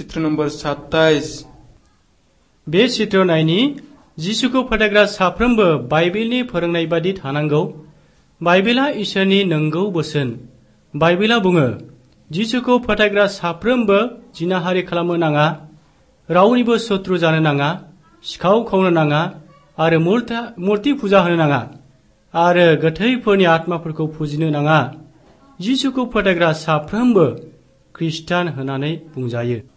चित्र नम्बर 27 बे चित्र नायनि जिसुखौ फोथायग्रा साफ्रोमबो बाइबेलनि फोरोंनाय बादि थानांगौ। बाइबेला इसोरनि नंगौ बोसोन। बाइबेला बुङो, जिसुखौ फोथायग्रा साफ्रोमबो जिनाहारि खालामनो नाङा, रावनिबो शत्रु जानो नाङा, सिखाव खावनो नाङा आरो मुर्ति फुजा होनो नाङा आरो गोथैफोरनि आत्माफोरखौ फुजिनो नाङा। जिसुखौ फोथायग्रा साफ्रोमबो खृष्टान होननानै बुंजायो।